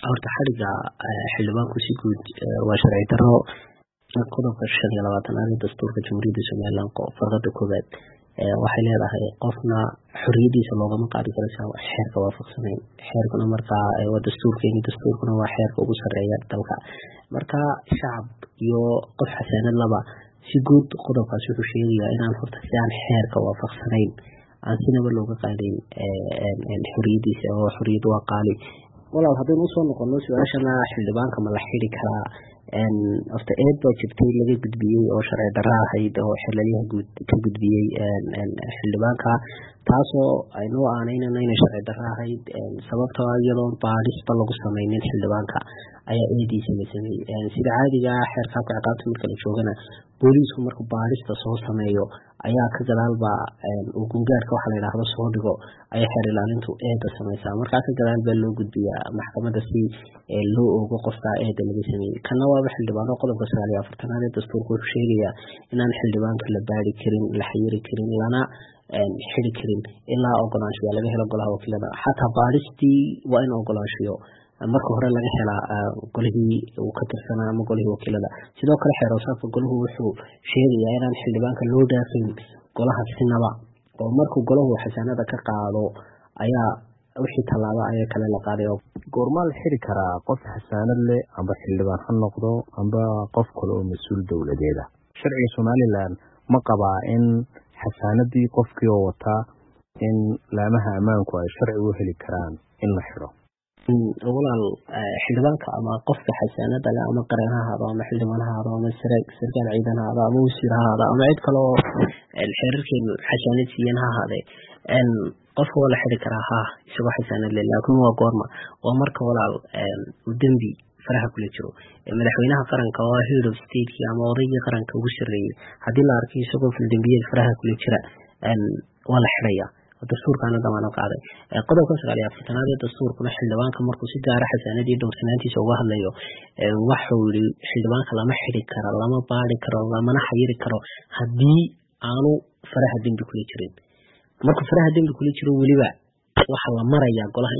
horta xariga xildhibaanku si guud waa sharci darro qodobka 25 ee dastuurka Jamhuuriyadda Soomaaliland farqada koowaad waxay leedahay qofna xorriyadiisa loogama qaadi karo xeerka waafaqsanayn xeerkuna markaa waa dastuurkuna waa xeerka ugu sareeya dalka marka shacab iyo qof xasaanad laba si guud qodobkaas wuxuu sheegayaa inaan horta si aan xeerka waafaqsanayn aan sinaba looga qaadin xorriyadiisa oo xorriyadu waa qaali walaal haddaynu usoo noqono su-aashana xildhibaanka ma la xiri karaa horta eed baa jirtay laga gudbiyey oo sharci darro ahayd oo xeeladaha guud ka gudbiyey xildhibaanka taasoo aynoo aaneynana inay sharci darro ahayd sababtoo iyadoon baadhisba lagu sameynin xildhibaanka ayaa eediisa la sameeyey sida caadiga xeerka habka ciqaabta marka la joogana booliisku markuu baadhista soo sameeyo ayaa ka gadaalba uu gungaarka waxa la yidhaahdo soo dhigo ayaa xeer ilaalintu eeda sameysaa markaa ka gadaal baa loo gudbiyaa maxkamadda si loo ogo qofka eeda laga sameeyey kana waaba xildhibaano qodobka 49 ee dastuurka wuxuu sheegayaa inaan xildhibaanka la baari karin la xayiri karin lana xiri karin ilaa ogolaanshiya laga helo golaha wakiilada xataa baadhistii waa in ogolaanshiyo marka hore laga helaa golihii uu ka tirsanaa ama golihii wakiilada sidoo kale xeer hoosaadka golahu wuxuu sheegayaa inaan xildhibaanka loo dhaafin golaha sinaba oo markuu golahu xasaanada ka qaado ayaa wixii tallaabo ayaa kale la qaaday goorma la xiri karaa qof xasaanad leh amba xildhibaan ha noqdo amba qof kale oo mas-uul dowladeeda sharciga Somaliland ma qabaa in xasaanadii qofkii oo wata in laamaha ammaanku ay sharci u heli karaan in la xiro walaal xildhibaanka ama qofka xasaanada leh ama qareen ha ahaado ama xildhibaan ha ahaado ama sarkaal ciidan ha ahaado ama wasiir ha ahaado ama cid kale oo xeerarkeenu xasaanad siiyeen ha ahaadee qofka waa la xiri karaa isagoo xasaanad leh laakiin waa goorma waa marka walaal dembi faraha kula jiro madaxweynaha qaranka oo head of state ama odaygii qaranka ugu sareeyay haddii la arkay isagoo fildambiyada faraha kula jira waa la xiraya dastuurkana damaanad qaaday qodobka 49 ee dastuurkuna xildhibaanka markuu si gaar ah xasaanadii dhowrsanaantiisa uga hadlayo wuxuu yiri xildhibaanka lama xiri karo lama baari karo lamana xayiri karo haddii aanu faraha dembi kula jirin markuu faraha dembi kula jiro weliba waxa la marayaa golaha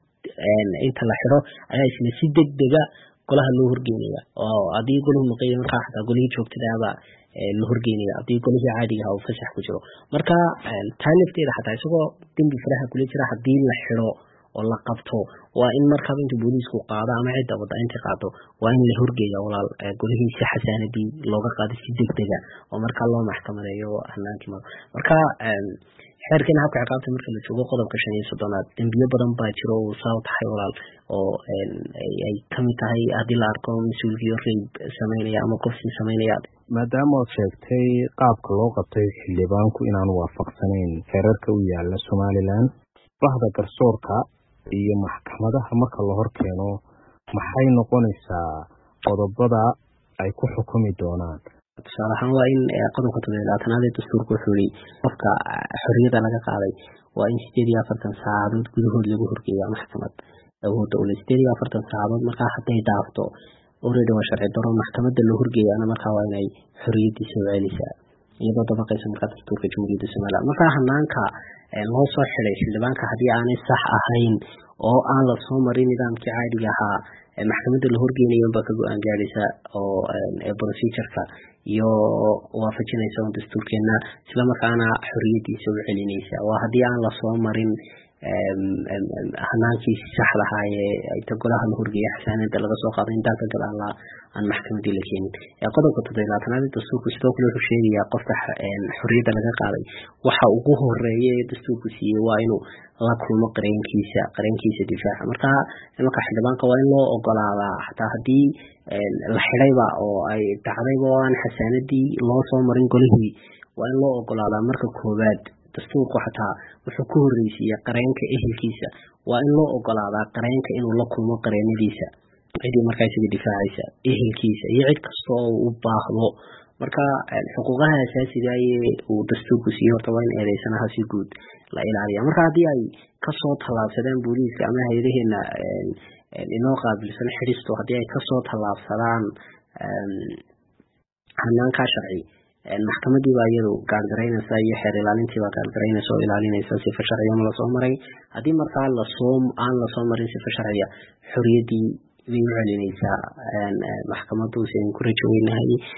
inta la xiro ayaa isna si degdega golaha loo horgeynaya oo haddii golahu maqayo markaa xataa golihii joogtadaaba la horgeynaya haddii golihii caadiga ah uu fasax ku jiro marka taa lafteeda xataa isagoo dembi faraha kula jira haddii la xiro oo la qabto waa in markaaba inta booliisku qaado ama cidda wadda inta qaado waa in la horgeeya walaal golihii si xasaanadii looga qaado si degdega oo markaa loo maxkamadeeyo hanaankii marka xeerkan habka ciqaabta marka la joogo qodobka 35 dambiyo badan baa jiro oo saaw tahay walaal oo ay kamid tahay haddii la arko mas-uuliyo reeb sameynaya ama qofsi sameynaya maadaama aad sheegtay qaabka loo qabtay xildhibaanku inaanu waafaqsanayn xeerarka u yaala Somaliland bahda garsoorka iyo maxkamadaha marka la hor keeno maxay noqonaysaa qodobada ay ku xukumi doonaan tusaale ahaan waa in qodobka 17 ee dastuurka wuxuu yiri qofka xorriyada laga qaaday waa in 48 saacadood gudahood lagu horgeeyo maxkamad awoodda u leh 48 saacadood markaa hadday dhaafto already waa sharci darro maxkamadda loo horgeeyo ana markaa waa inay xorriyadiisa u celisaa iyadoo dabaqaysa markaa dastuurka Jamhuuriyadda Soomaaliland markaa hanaanka loo soo xiray xildhibaanka haddii aanay sax ahayn oo aan la soo marin nidaamkii caadiga ahaa maxkamadda la horgeynayo baa ka go'aan gaaraysa oo procedure-ka iyo waafajinaysa dastuurkeena isla markaana xorriyadiisa u celinaysa waa haddii aan la soo marin hanaankii saxda ahaa ee golaha la horgeeyay xasaanada laga soo qaaday inta ka gadaal aan maxkamadii la keenin qodobka 17 ee dastuurku sidoo kale wuxuu sheegayaa qofka xorriyada laga qaaday waxa ugu horeeya ee dastuurku siiyay waa inuu la kulmo qareenkiisa difaaca marka xildhibaanka waa in loo ogolaadaa xataa haddii la xidhayba oo ay dhacdayba oo aan xasaanadii loo soo marin golihii waa in loo ogolaadaa marka koowaad dastuurku xataa wuxuu ku horreysiiyay qareenka ehelkiisa waa in loo ogolaadaa qareenka inuu la kulmo qareenadiisa cidii markaa isaga difaacaysa ehelkiisa iyo cid kasta oo u baahdo marka xuquuqaha asaasiga ee uu dastuurku siiyay horta waa in eedeysanaha si guud la ilaaliyo marka haddii ay kasoo tallaabsadaan booliiska ama hay'adaheena inoo qaabilsan xiristo haddii ay kasoo tallaabsadaan hanaanka sharci maxkamadii baa iyadu gaargaraynaysa iyo xeer ilaalintii baa gaargaraynaysa oo ilaalinaysa sifa sharciya ma lasoo maray. haddii markaa aan lasoo marin sifa sharciya, xorriyaddii bay u celinaysaa maxkamaddu. si aan ku rajo weynahay